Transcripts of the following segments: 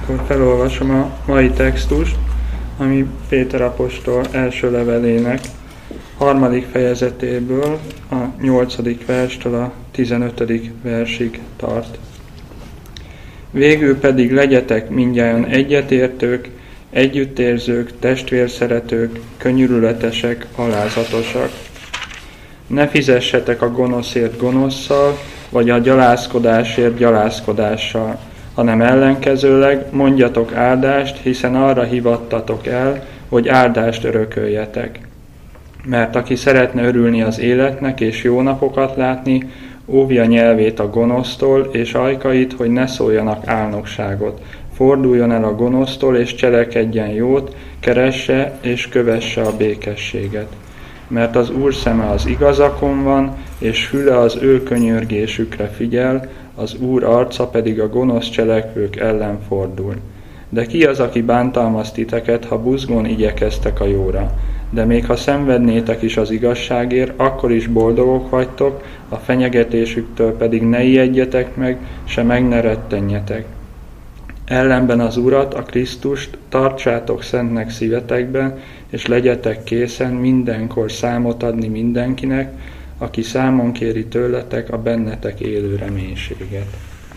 Akkor felolvasom a mai textust, ami Péter apostol első levelének 3. fejezetéből a 8. verstől a 15. versig tart. Végül pedig legyetek mindnyájan egyetértők, együttérzők, testvérszeretők, könyörületesek, alázatosak. Ne fizessetek a gonoszért gonosszal, vagy a gyalázkodásért gyalázkodással, hanem ellenkezőleg mondjatok áldást, hiszen arra hivattatok el, hogy áldást örököljetek. Mert aki szeretne örülni az életnek és jó napokat látni, óvja nyelvét a gonosztól és ajkait, hogy ne szóljanak álnokságot. Forduljon el a gonosztól és cselekedjen jót, keresse és kövesse a békességet. Mert az Úr szeme az igazakon van, és füle az ő könyörgésükre figyel, az Úr arca pedig a gonosz cselekvők ellen fordul. De ki az, aki bántalmaz titeket, ha buzgón igyekeztek a jóra? De még ha szenvednétek is az igazságért, akkor is boldogok vagytok, a fenyegetésüktől pedig ne ijedjetek meg, se meg ne rettenjetek. Ellenben az Urat, a Krisztust tartsátok szentnek szívetekben, és legyetek készen mindenkor számot adni mindenkinek, aki számon kéri tőletek a bennetek élő reménységet.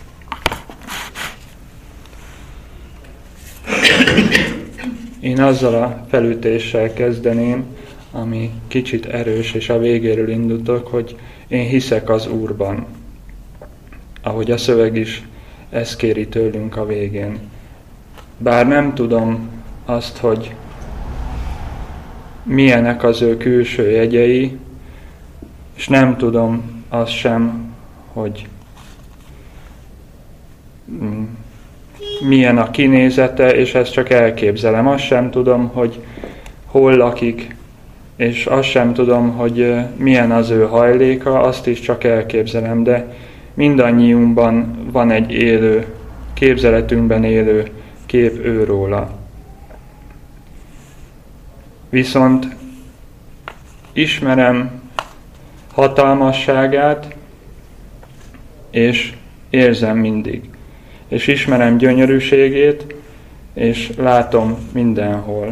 Én azzal a felütéssel kezdeném, ami kicsit erős, és a végéről indultok, hogy én hiszek az Úrban. Ahogy a szöveg is ezt kéri tőlünk a végén. Bár nem tudom azt, hogy milyenek az ő külső jegyei, és nem tudom azt sem, hogy milyen a kinézete, és ezt csak elképzelem. Azt sem tudom, hogy hol lakik, és azt sem tudom, hogy milyen az ő hajléka, azt is csak elképzelem, de mindannyiunkban van egy élő, képzeletünkben élő kép őróla. Viszont ismerem hatalmasságát, és érzem mindig. És ismerem gyönyörűségét, és látom mindenhol.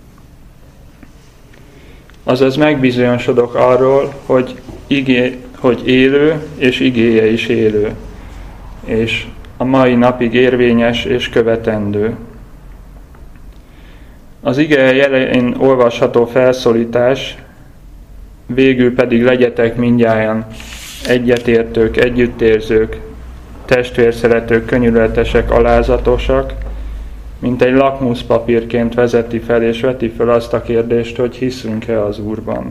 Azaz megbizonyosodok arról, hogy élő, és igéje is élő, és a mai napig érvényes és követendő. Az ige elején olvasható felszólítás, végül pedig legyetek mindnyájan egyetértők, együttérzők, testvérszeretők, könyörületesek, alázatosak, mint egy lakmuszpapírként vezeti fel és veti fel azt a kérdést, hogy hiszünk-e az Úrban.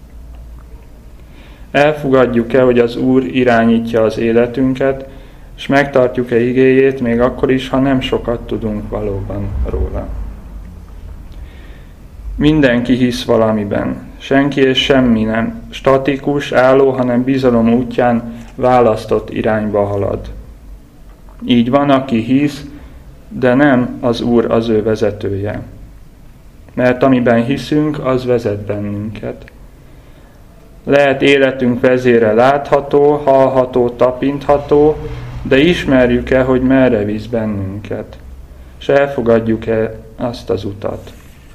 Elfogadjuk-e, hogy az Úr irányítja az életünket, és megtartjuk-e igéjét, még akkor is, ha nem sokat tudunk valóban róla. Mindenki hisz valamiben. Senki és semmi nem statikus, álló, hanem bizalom útján választott irányba halad. Így van, aki hisz, de nem az Úr az ő vezetője. Mert amiben hiszünk, az vezet bennünket. Lehet életünk vezére látható, hallható, tapintható, de ismerjük-e, hogy merre visz bennünket? És elfogadjuk-e azt az utat?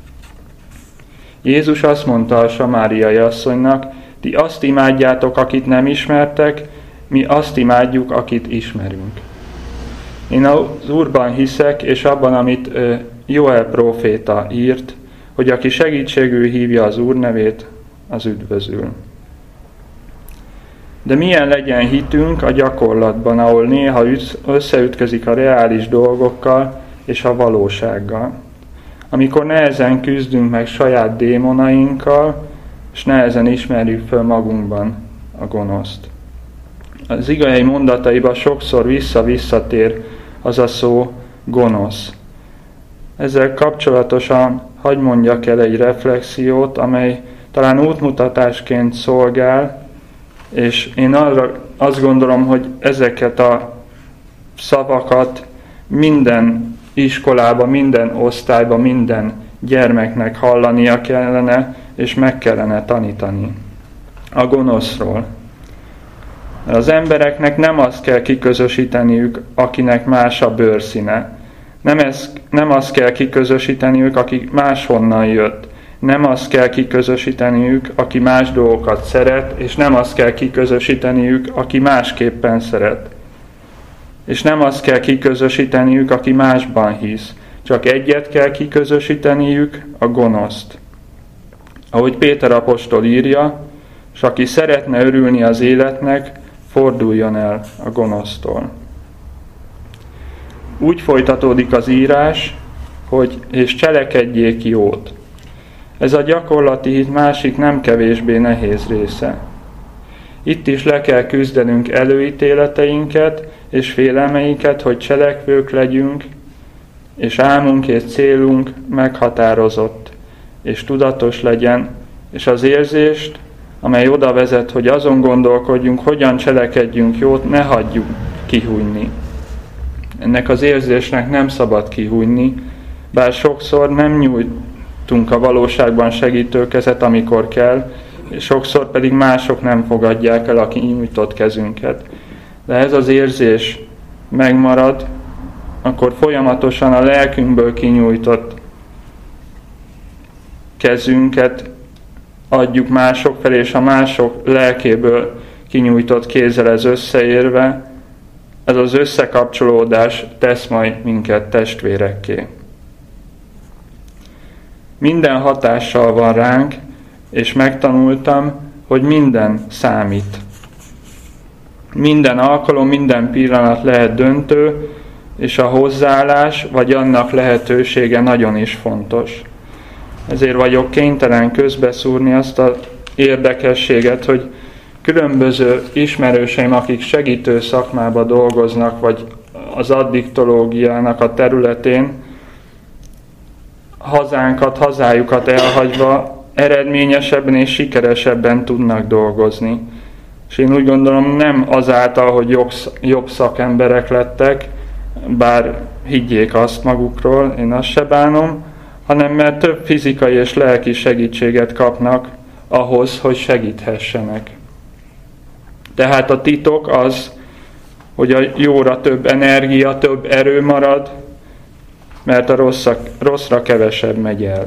Jézus azt mondta a samáriai asszonynak, ti azt imádjátok, akit nem ismertek, mi azt imádjuk, akit ismerünk. Én az Úrban hiszek, és abban, amit Jóel próféta írt, hogy aki segítségül hívja az Úr nevét, az üdvözül. De milyen legyen hitünk a gyakorlatban, ahol néha összeütközik a reális dolgokkal és a valósággal. Amikor nehezen küzdünk meg saját démonainkkal, és nehezen ismerjük föl magunkban a gonoszt. Az igei mondataiban sokszor visszatér az a szó gonosz. Ezzel kapcsolatosan hadd mondjak el egy reflexiót, amely talán útmutatásként szolgál, és én azt gondolom, hogy ezeket a szavakat minden iskolában, minden osztályban, minden gyermeknek hallania kellene, és meg kellene tanítani a gonoszról. Az embereknek nem azt kell kiközösíteniük, akinek más a bőrszíne, Nem azt kell kiközösíteniük, aki máshonnan jött. Nem azt kell kiközösíteniük, aki más dolgokat szeret, és nem azt kell kiközösíteniük, aki másképpen szeret. És nem azt kell kiközösíteniük, aki másban hisz. Csak egyet kell kiközösíteniük, a gonoszt. Ahogy Péter apostol írja, és aki szeretne örülni az életnek, forduljon el a gonosztól. Úgy folytatódik az írás, hogy és cselekedjék jót. Ez a gyakorlati hit másik nem kevésbé nehéz része. Itt is le kell küzdenünk előítéleteinket és félelmeinket, hogy cselekvők legyünk, és álmunk és célunk meghatározott és tudatos legyen, és az érzést, amely oda vezet, hogy azon gondolkodjunk, hogyan cselekedjünk jót, ne hagyjuk kihújni. Ennek az érzésnek nem szabad kihújni, bár sokszor nem nyújtunk a valóságban segítőkezet, amikor kell, és sokszor pedig mások nem fogadják el a kinyújtott kezünket. De ez az érzés megmarad, akkor folyamatosan a lelkünkből kinyújtott kezünket adjuk mások felé, és a mások lelkéből kinyújtott kézzel ez összeérve, ez az összekapcsolódás tesz majd minket testvérekké. Minden hatással van ránk, és megtanultam, hogy minden számít. Minden alkalom, minden pillanat lehet döntő, és a hozzáállás vagy annak lehetősége nagyon is fontos. Ezért vagyok kénytelen közbeszúrni azt az érdekességet, hogy különböző ismerőseim, akik segítő szakmában dolgoznak, vagy az addiktológiának a területén, hazájukat elhagyva eredményesebben és sikeresebben tudnak dolgozni. És én úgy gondolom, nem azáltal, hogy jobb szakemberek lettek, bár higgyék azt magukról, én azt se bánom, hanem mert több fizikai és lelki segítséget kapnak ahhoz, hogy segíthessenek. Tehát a titok az, hogy a jóra több energia, több erő marad, mert a rosszra kevesebb megy el.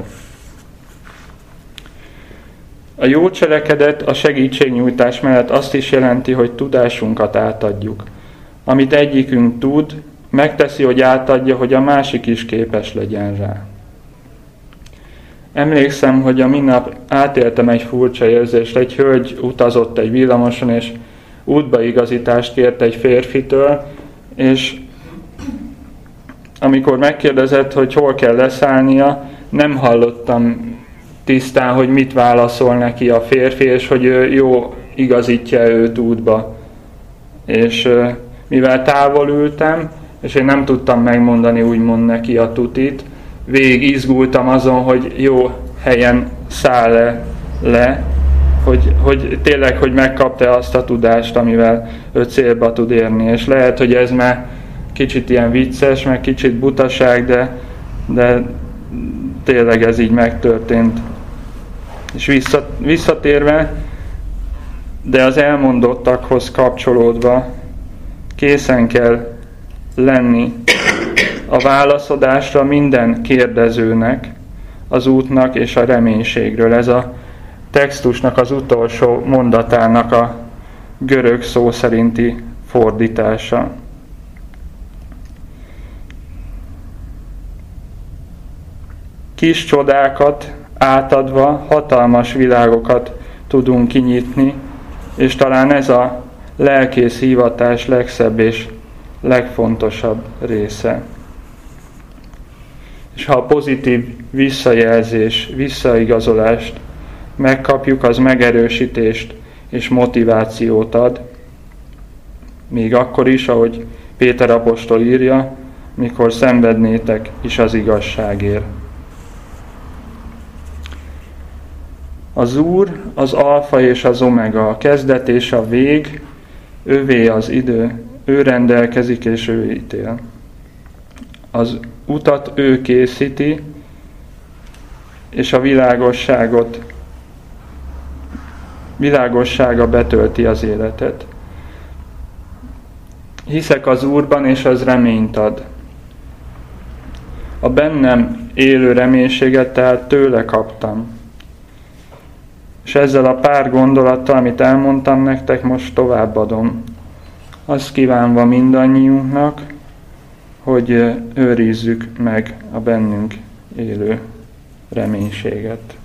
A jó cselekedet a segítségnyújtás mellett azt is jelenti, hogy tudásunkat átadjuk. Amit egyikünk tud, megteszi, hogy átadja, hogy a másik is képes legyen rá. Emlékszem, hogy a minap átéltem egy furcsa érzést. Egy hölgy utazott egy villamoson, és útbaigazítást kért egy férfitől, és amikor megkérdezett, hogy hol kell leszállnia, nem hallottam tisztán, hogy mit válaszol neki a férfi, és hogy ő jó igazítja őt útba. És mivel távol ültem, és én nem tudtam megmondani úgymond neki a tutit, végig izgultam azon, hogy jó helyen száll le, hogy tényleg, hogy megkapta azt a tudást, amivel ő célba tud érni. És lehet, hogy ez már kicsit ilyen vicces, meg kicsit butaság, de tényleg ez így megtörtént. És visszatérve, de az elmondottakhoz kapcsolódva készen kell lenni a válaszadásra minden kérdezőnek, az útnak és a reménységről. Ez a textusnak az utolsó mondatának a görög szó szerinti fordítása. Kis csodákat átadva hatalmas világokat tudunk kinyitni, és talán ez a lelkész hivatás legszebb és legfontosabb része. És ha a pozitív visszajelzés, visszaigazolást megkapjuk, az megerősítést és motivációt ad, még akkor is, ahogy Péter apostol írja, mikor szenvednétek is az igazságért. Az Úr az alfa és az omega, a kezdet és a vég, ővé az idő, ő rendelkezik és ő ítél. Az utat ő készíti, és a világossága betölti az életet. Hiszek az Úrban, és az reményt ad. A bennem élő reménységet tehát tőle kaptam. És ezzel a pár gondolattal, amit elmondtam nektek, most továbbadom. Azt kívánva mindannyiunknak, hogy őrizzük meg a bennünk élő reménységet.